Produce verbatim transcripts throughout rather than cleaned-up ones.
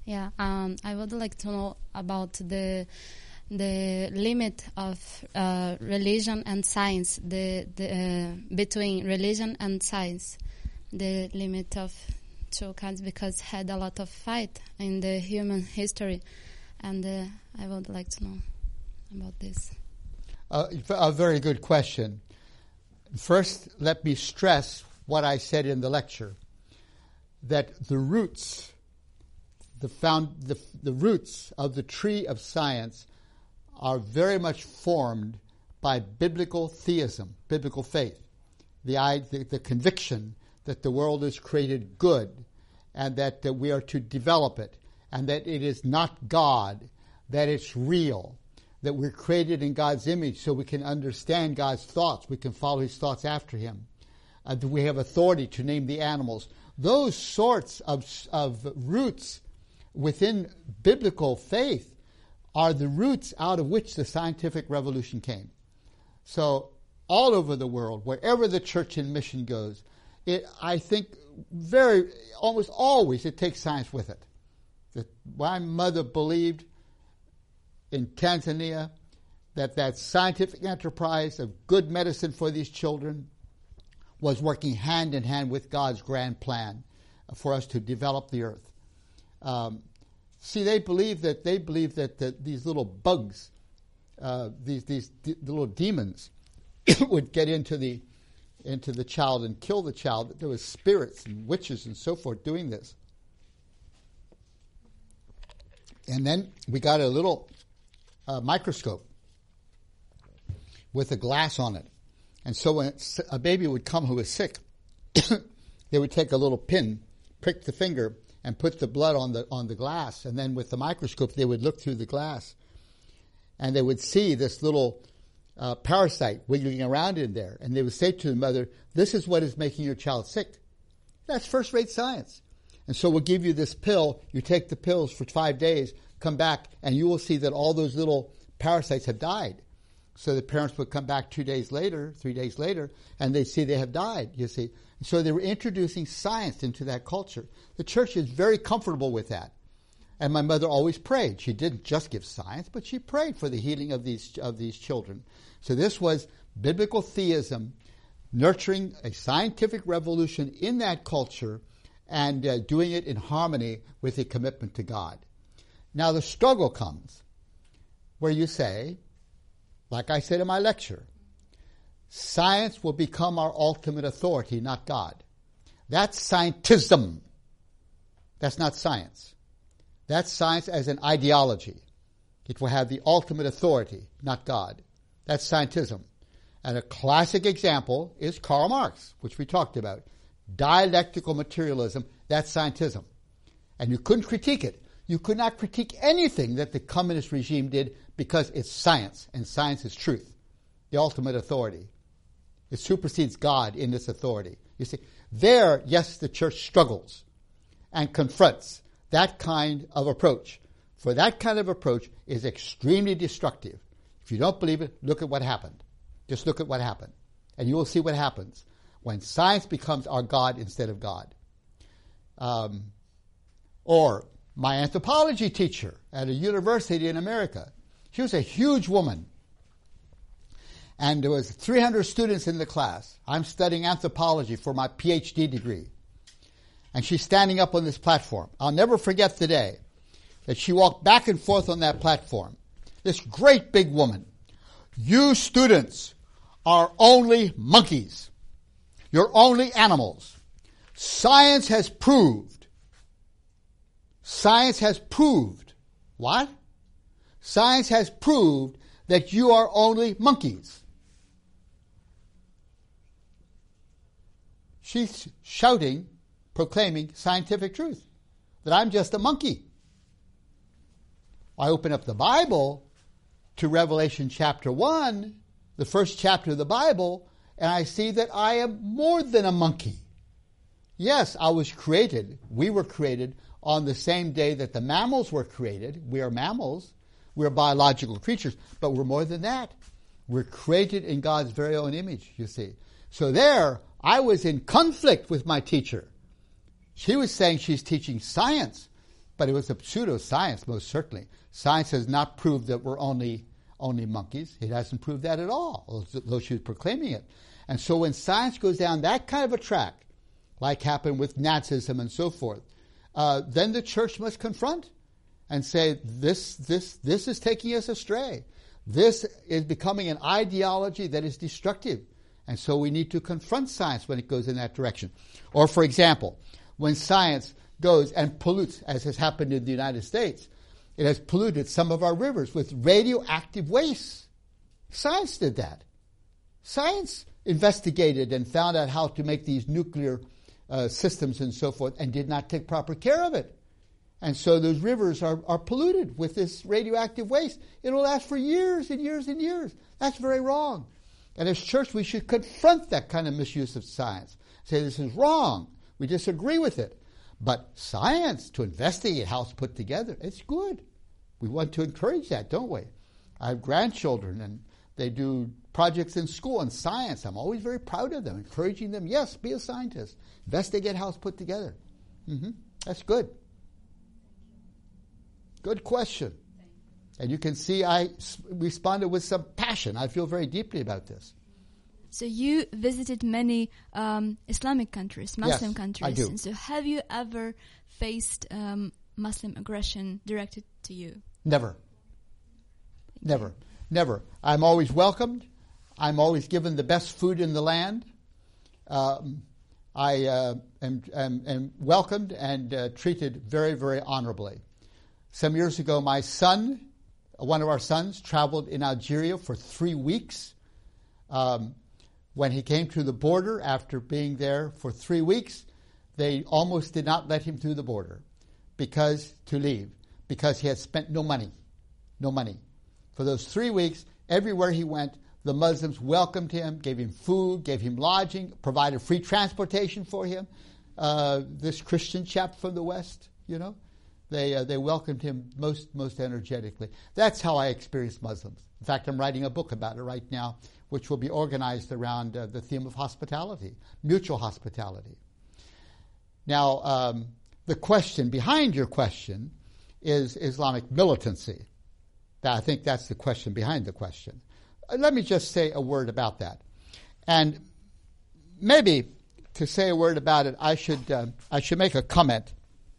Yeah, um, I would like to know about the the limit of uh, religion and science, the, the uh, between religion and science, the limit of two kinds, because had a lot of fight in the human history, and uh, I would like to know about this. Uh, a very good question. First, let me stress what I said in the lecture, that the roots, the found, the, the roots of the tree of science are very much formed by biblical theism, biblical faith, the, the, the conviction that the world is created good and that uh, we are to develop it, and that it is not God, that it's real, that we're created in God's image so we can understand God's thoughts, we can follow his thoughts after him, uh, that we have authority to name the animals. Those sorts of, of roots within biblical faith are the roots out of which the scientific revolution came. So all over the world, wherever the church and mission goes, it, I think very, almost always it takes science with it. The, my mother believed in Tanzania that that scientific enterprise of good medicine for these children was working hand in hand with God's grand plan for us to develop the earth. Um, See, they believe that they believe that, that these little bugs, uh, these these d- the little demons, would get into the into the child and kill the child. That there was spirits and witches and so forth doing this. And then we got a little uh, microscope with a glass on it, and so when a baby would come who was sick, they would take a little pin, prick the finger, and put the blood on the on the glass, and then with the microscope they would look through the glass, and they would see this little uh, parasite wiggling around in there, and they would say to the mother, "This is what is making your child sick." That's first-rate science. And so we'll give you this pill. You take the pills for five days, come back, and you will see that all those little parasites have died. So the parents would come back two days later, three days later, and they see they have died, you see. So they were introducing science into that culture. The church is very comfortable with that. And my mother always prayed. She didn't just give science, but she prayed for the healing of these of these children. So this was biblical theism nurturing a scientific revolution in that culture and uh, doing it in harmony with a commitment to God. Now the struggle comes where you say, like I said in my lecture, science will become our ultimate authority, not God. That's scientism. That's not science. That's science as an ideology. It will have the ultimate authority, not God. That's scientism. And a classic example is Karl Marx, which we talked about. Dialectical materialism, that's scientism. And you couldn't critique it. You could not critique anything that the communist regime did because it's science, and science is truth, the ultimate authority. It supersedes God in this authority. You see, there, yes, the church struggles and confronts that kind of approach. For that kind of approach is extremely destructive. If you don't believe it, look at what happened. Just look at what happened. And you will see what happens when science becomes our God instead of God. Um, or my anthropology teacher at a university in America, she was a huge woman. And there was three hundred students in the class. I'm studying anthropology for my P H D degree. And she's standing up on this platform. I'll never forget the day that she walked back and forth on that platform. This great big woman. You students are only monkeys. You're only animals. Science has proved. Science has proved. What? Science has proved that you are only monkeys. She's shouting, proclaiming scientific truth, that I'm just a monkey. I open up the Bible to Revelation chapter one, the first chapter of the Bible, and I see that I am more than a monkey. Yes, I was created, we were created on the same day that the mammals were created. We are mammals. We're biological creatures, but we're more than that. We're created in God's very own image, you see. So there, I was in conflict with my teacher. She was saying she's teaching science, but it was a pseudoscience, most certainly. Science has not proved that we're only only monkeys. It hasn't proved that at all, though she was proclaiming it. And so when science goes down that kind of a track, like happened with Nazism and so forth, uh, then the church must confront and say, this, this, this is taking us astray. This is becoming an ideology that is destructive. And so we need to confront science when it goes in that direction. Or, for example, when science goes and pollutes, as has happened in the United States, it has polluted some of our rivers with radioactive waste. Science did that. Science investigated and found out how to make these nuclear uh, systems and so forth, and did not take proper care of it. And so those rivers are, are polluted with this radioactive waste. It'll last for years and years and years. That's very wrong. And as church, we should confront that kind of misuse of science. Say this is wrong. We disagree with it. But science, to investigate how it's put together, it's good. We want to encourage that, don't we? I have grandchildren, and they do projects in school on science. I'm always very proud of them, encouraging them, yes, be a scientist. Investigate how it's put together. Mm-hmm. That's good. Good question. And you can see I responded with some passion. I feel very deeply about this. So you visited many um, Islamic countries, Muslim yes, countries. I do. And so have you ever faced um, Muslim aggression directed to you? Never. Never. Never. I'm always welcomed. I'm always given the best food in the land. Um, I uh, am, am, am welcomed and uh, treated very, very honorably. Some years ago, my son, one of our sons, traveled in Algeria for three weeks. Um, when he came to the border, after being there for three weeks, they almost did not let him through the border because to leave, because he had spent no money, no money. For those three weeks, everywhere he went, the Muslims welcomed him, gave him food, gave him lodging, provided free transportation for him. Uh, this Christian chap from the West, you know, they uh, they welcomed him most most energetically. That's how I experienced Muslims. In fact, I'm writing a book about it right now, which will be organized around uh, the theme of hospitality, mutual hospitality. Now, um, the question behind your question is Islamic militancy. I think that's the question behind the question. Uh, let me just say a word about that. And maybe to say a word about it, I should uh, I should make a comment.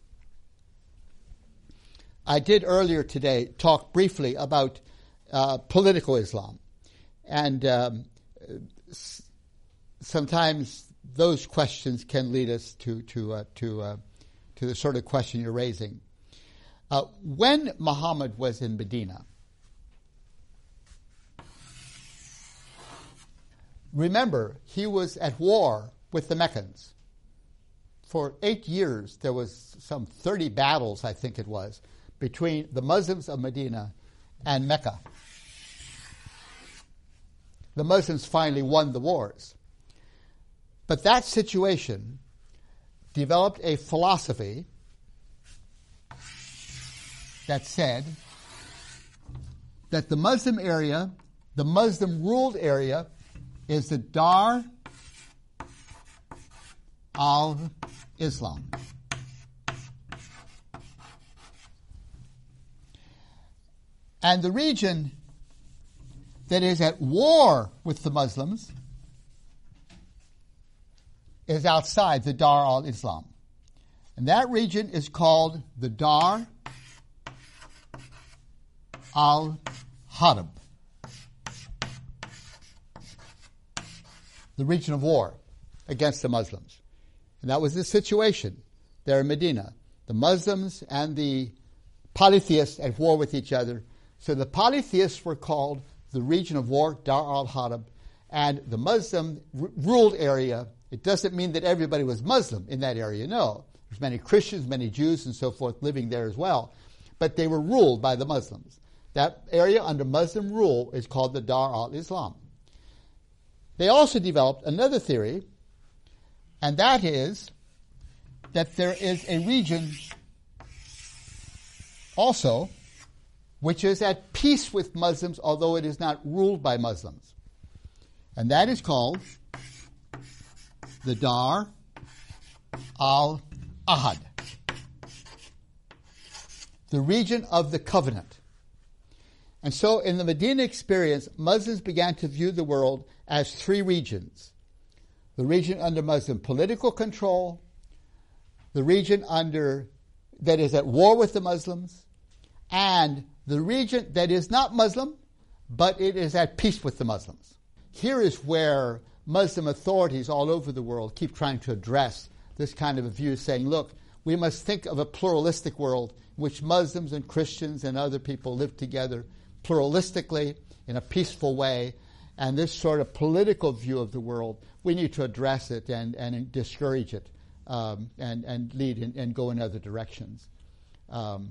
I did earlier today talk briefly about uh, political Islam. And um, s- sometimes those questions can lead us to to uh, to uh, to the sort of question you're raising. Uh, when Muhammad was in Medina, remember, he was at war with the Meccans. For eight years, there was some thirty battles, I think it was, between the Muslims of Medina and Mecca. The Muslims finally won the wars. But that situation developed a philosophy that said that the Muslim area, the Muslim-ruled area, is the Dar al-Islam. And the region that is at war with the Muslims is outside the Dar al-Islam. And that region is called the Dar al-Harb, the region of war against the Muslims. And that was the situation there in Medina. The Muslims and the polytheists at war with each other. So the polytheists were called the region of war, Dar al-Harb, and the Muslim-ruled area. It doesn't mean that everybody was Muslim in that area, no. There's many Christians, many Jews, and so forth living there as well. But they were ruled by the Muslims. That area under Muslim rule is called the Dar al-Islam. They also developed another theory, and that is that there is a region also which is at peace with Muslims, although it is not ruled by Muslims. And that is called the Dar al-Ahad. the region of the covenant. And so in the Medina experience, Muslims began to view the world as three regions. The region under Muslim political control, the region under that is at war with the Muslims, and the region that is not Muslim, but it is at peace with the Muslims. Here is where Muslim authorities all over the world keep trying to address this kind of a view, saying, look, we must think of a pluralistic world in which Muslims and Christians and other people live together pluralistically in a peaceful way, and this sort of political view of the world, we need to address it and, and discourage it um, and, and lead in, and go in other directions. Um,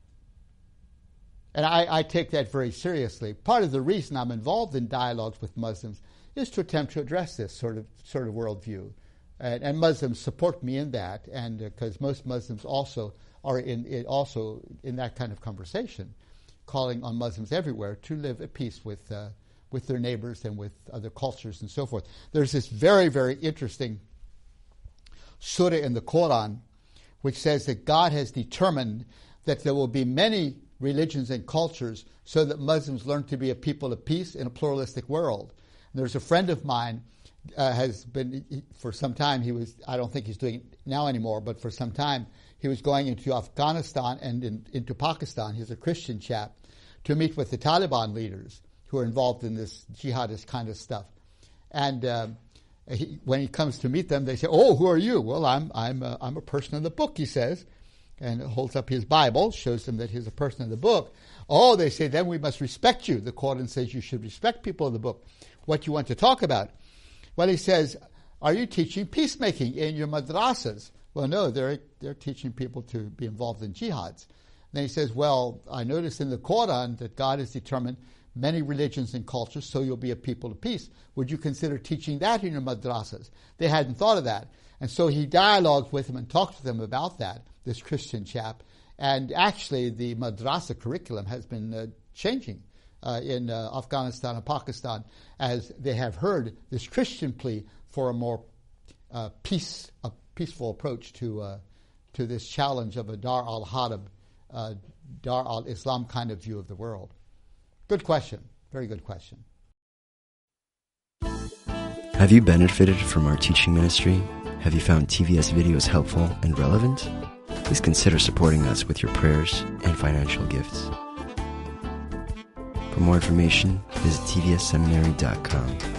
and I, I take that very seriously. Part of the reason I'm involved in dialogues with Muslims is to attempt to address this sort of sort of worldview. And, and Muslims support me in that, and because uh, most Muslims also are in, in also in that kind of conversation, calling on Muslims everywhere to live at peace with uh, with their neighbors and with other cultures and so forth. There's this very, very interesting surah in the Quran which says that God has determined that there will be many religions and cultures so that Muslims learn to be a people of peace in a pluralistic world. And there's a friend of mine uh, has been, he, for some time, he was, I don't think he's doing it now anymore, but for some time he was going into Afghanistan and in, into Pakistan. He's a Christian chap, to meet with the Taliban leaders who are involved in this jihadist kind of stuff. And um, he, when he comes to meet them, they say, "Oh, who are you?" "Well, I'm I'm a, I'm a person of the book," he says, and holds up his Bible, shows them that he's a person of the book. "Oh," they say, "then we must respect you. The Quran says you should respect people of the book. What do you want to talk about?" Well, he says, "Are you teaching peacemaking in your madrasas?" "Well, no, they're they're teaching people to be involved in jihads." Then he says, "Well, I noticed in the Quran that God has determined many religions and cultures, so you'll be a people of peace. Would you consider teaching that in your madrasas?" They hadn't thought of that. And so he dialogued with them and talked to them about that, this Christian chap. And actually the madrasa curriculum has been uh, changing uh, in uh, Afghanistan and Pakistan as they have heard this Christian plea for a more uh, peace, a peaceful approach to uh, to this challenge of a Dar al-Harb, Uh, Dar al-Islam kind of view of the world. Good question. Very good question. Have you benefited from our teaching ministry? Have you found T V S videos helpful and relevant? Please consider supporting us with your prayers and financial gifts. For more information, visit T V S seminary dot com.